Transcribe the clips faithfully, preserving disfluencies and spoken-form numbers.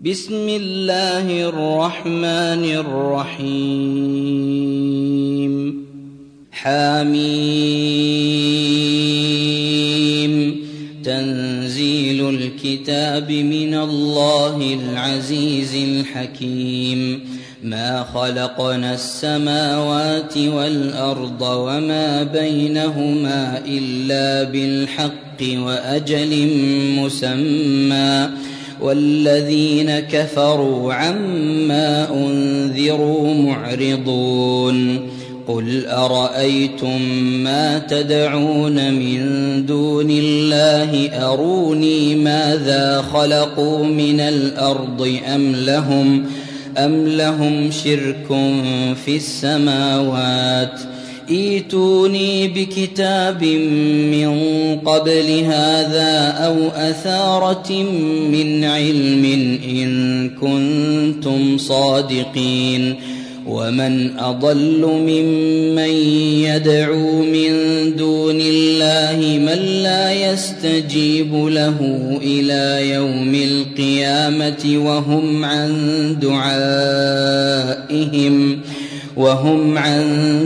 بسم الله الرحمن الرحيم. حميم. تنزيل الكتاب من الله العزيز الحكيم. ما خلقنا السماوات والأرض وما بينهما إلا بالحق وأجل مسمى، والذين كفروا عما أنذروا معرضون. قل أرأيتم ما تدعون من دون الله أروني ماذا خلقوا من الأرض أم لهم أم لهم شرك في السماوات؟ ائتوني بكتاب من قبل هذا أو أثارة من علم إن كنتم صادقين. ومن أضل ممن يدعو من دون الله من لا يستجيب له إلى يوم القيامة وهم عن دعائهم وهم عن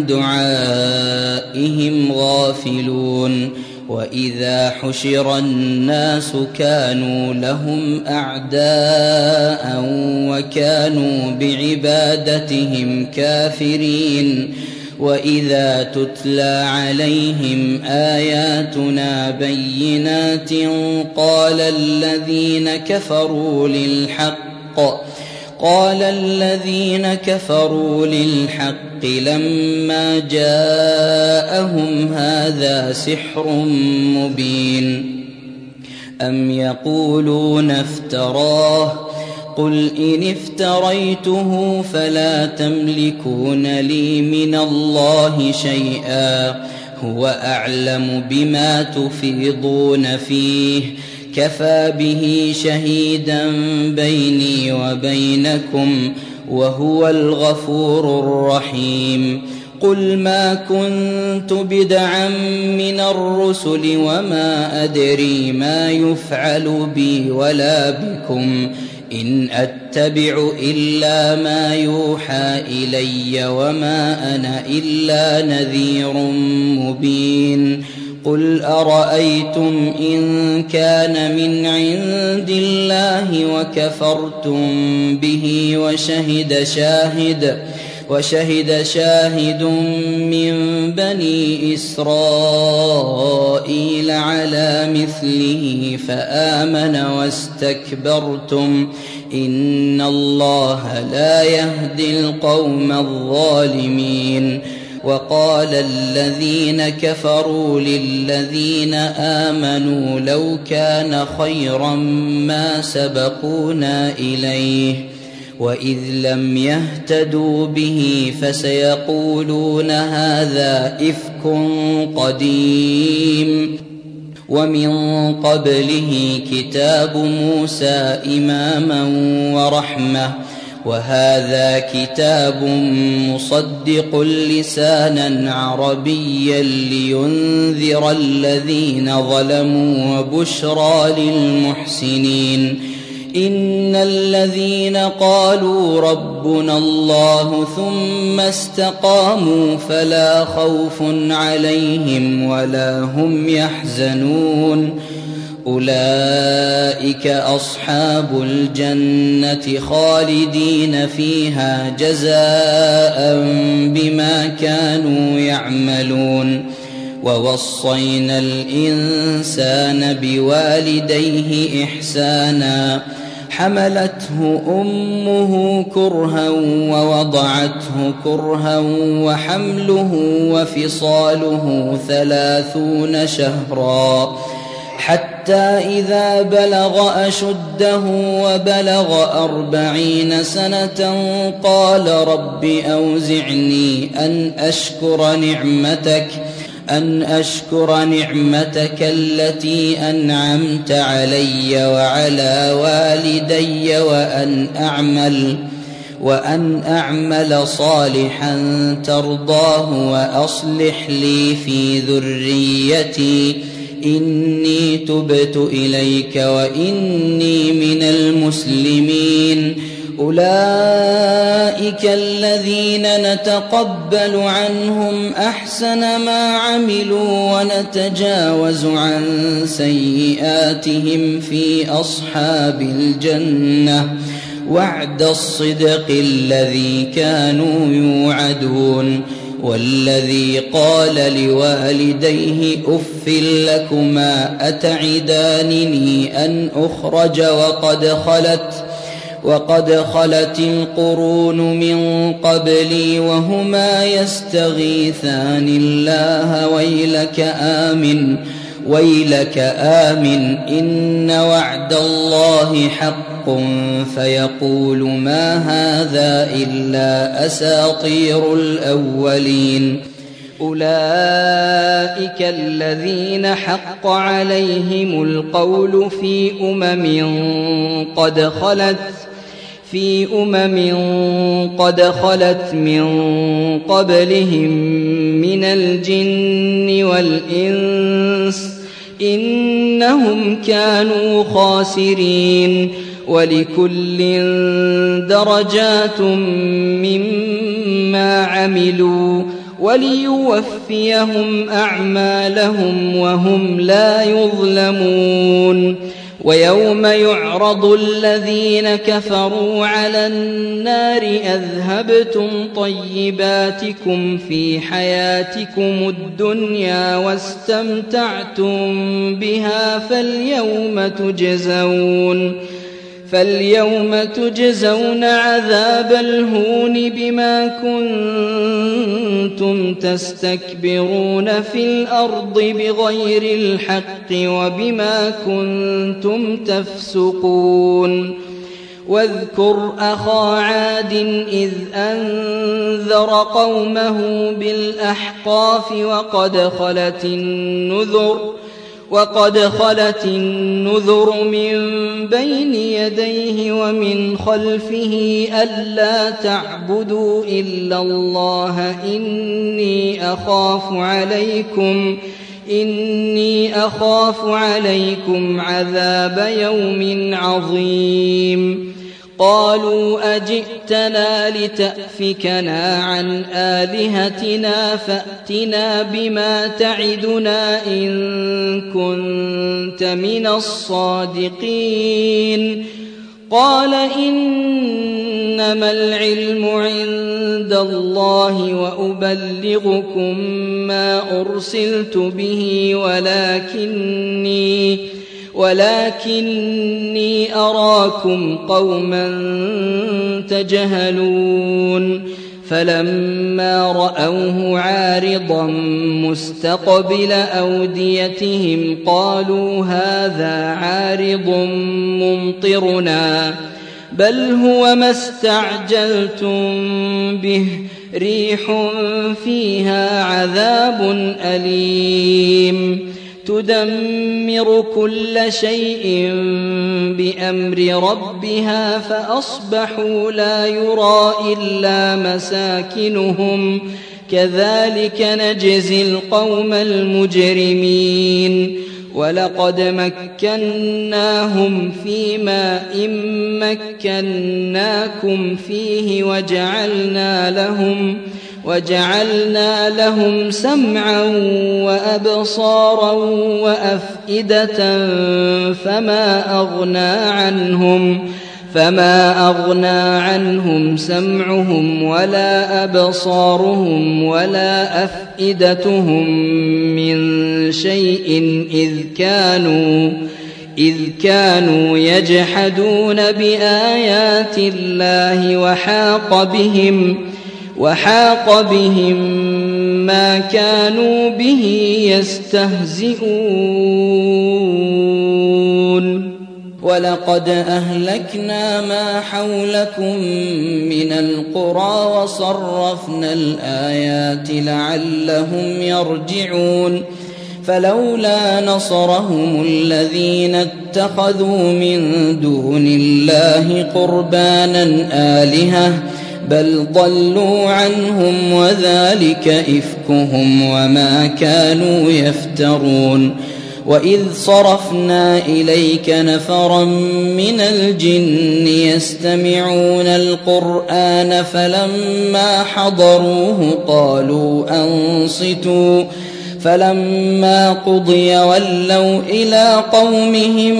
دعائهم غافلون. وإذا حشر الناس كانوا لهم أعداء وكانوا بعبادتهم كافرين. وإذا تتلى عليهم آياتنا بينات قال الذين كفروا للحق قال الذين كفروا للحق لما جاءهم هذا سحر مبين. أم يقولون افتراه؟ قل إن افتريته فلا تملكون لي من الله شيئا، هو أعلم بما تفيضون فيه، كفى به شهيدا بيني وبينكم وهو الغفور الرحيم. قل ما كنت بدعا من الرسل وما أدري ما يفعل بي ولا بكم، إن أتبع إلا ما يوحى إلي وما أنا إلا نذير مبين. قل أرأيتم إن كان من عند الله وكفرتم به وشهد شاهد وشهد شاهد من بني إسرائيل على مثله فآمن واستكبرتم إن الله لا يهدي القوم الظالمين. وقال الذين كفروا للذين آمنوا لو كان خيرا ما سبقونا إليه، وإذ لم يهتدوا به فسيقولون هذا إفك قديم. ومن قبله كتاب موسى إماما ورحمة، وهذا كتاب مصدق لسانا عربيا لينذر الذين ظلموا وبشرى للمحسنين. إن الذين قالوا ربنا الله ثم استقاموا فلا خوف عليهم ولا هم يحزنون، أولئك أصحاب الجنة خالدين فيها جزاء بما كانوا يعملون. ووصينا الإنسان بوالديه إحسانا، حملته أمه كرها ووضعته كرها وحمله وفصاله ثلاثون شهرا، حتى إذا بلغ أشده وبلغ أربعين سنة قال رب أوزعني أن أشكر نعمتك أن أشكر نعمتك التي أنعمت علي وعلى والدي وأن أعمل وأن أعمل صالحا ترضاه وأصلح لي في ذريتي إني تبت إليك وإني من المسلمين أولئك الذين نتقبل عنهم أحسن ما عملوا ونتجاوز عن سيئاتهم في أصحاب الجنة وعد الصدق الذي كانوا يوعدون والذي قال لوالديه أف لكما أتعدانني أن أخرج وقد خلت وقد خلت القرون من قبلي وهما يستغيثان الله ويلك آمن ويلك آمن إن وعد الله حق فيقول ما هذا إلا أساطير الأولين أولئك الذين حق عليهم القول في أمم قد خلت في أمم قد خلت من قبلهم من الجن والإنس إنهم كانوا خاسرين ولكل درجات مما عملوا وليوفيهم أعمالهم وهم لا يظلمون ويوم يعرض الذين كفروا على النار أذهبتم طيباتكم في حياتكم الدنيا واستمتعتم بها فاليوم تجزون فاليوم تجزون عذاب الهون بما كنتم تستكبرون في الأرض بغير الحق وبما كنتم تفسقون واذكر أخا عاد إذ أنذر قومه بالأحقاف وقد خلت النذر وقد خلت النذر من بين يديه ومن خلفه ألا تعبدوا إلا الله إني أخاف عليكم إني أخاف عليكم عذاب يوم عظيم قالوا أجئتنا لتأفكنا عن آلهتنا فأتنا بما تعدنا إن كنت من الصادقين قال إنما العلم عند الله وأبلغكم ما أرسلت به ولكني ولكني أراكم قوما تجهلون فلما رأوه عارضا مستقبل أوديتهم قالوا هذا عارض ممطرنا بل هو ما استعجلتم به ريح فيها عذاب أليم تدمر كل شيء بأمر ربها فأصبحوا لا يرى إلا مساكنهم كذلك نجزي القوم المجرمين ولقد مكناهم في ماء مكناكم فيه وجعلنا لهم وجعلنا لهم سمعا وأبصارا وأفئدة فما أغنى عنهم فما أغنى عنهم سمعهم ولا أبصارهم ولا أفئدتهم من شيء إذ كانوا إذ كانوا يجحدون بآيات الله وحاق بهم وحاق بهم ما كانوا به يستهزئون ولقد أهلكنا ما حولكم من القرى وصرفنا الآيات لعلهم يرجعون فلولا نصرهم الذين اتخذوا من دون الله قربانا آلهة بل ضلوا عنهم وذلك إفكهم وما كانوا يفترون وإذ صرفنا إليك نفرا من الجن يستمعون القرآن فلما حضروه قالوا أنصتوا فلما قضي ولوا إلى قومهم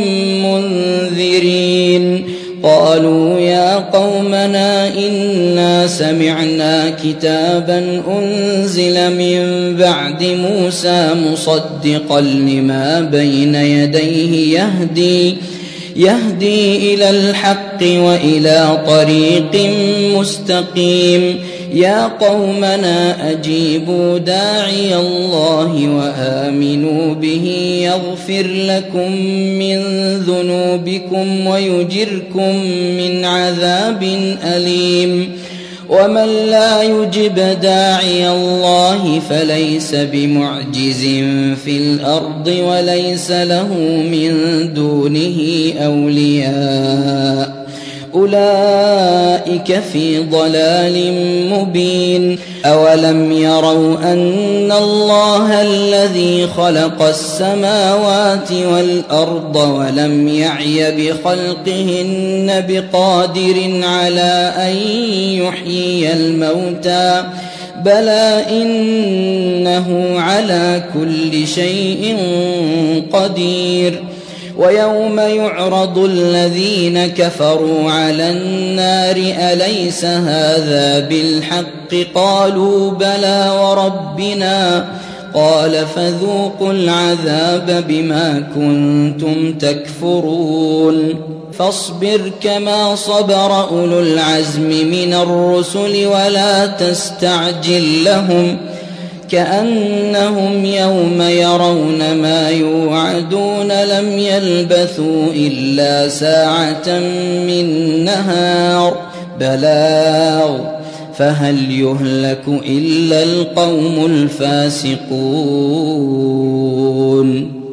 منذرين قالوا يا قومنا إنا سمعنا كتابا أنزل من بعد موسى مصدقا لما بين يديه يهدي يهدي إلى الحق وإلى طريق مستقيم يا قومنا أجيبوا داعي الله وآمنوا به يغفر لكم من ذنوبكم ويجركم من عذاب أليم ومن لا يجب داعي الله فليس بمعجز في الأرض وليس له من دونه أولياء أولئك في ضلال مبين أولم يروا أن الله الذي خلق السماوات والأرض ولم يعي بخلقهن بقادر على أن يحيي الموتى بلى إنه على كل شيء قدير ويوم يعرض الذين كفروا على النار أليس هذا بالحق قالوا بلى وربنا قال فذوقوا العذاب بما كنتم تكفرون فاصبر كما صبر أولو العزم من الرسل ولا تستعجل لهم كأنهم يوم يرون ما يوعدون لم يلبثوا إلا ساعة من نهار بلاغ فهل يهلك إلا القوم الفاسقون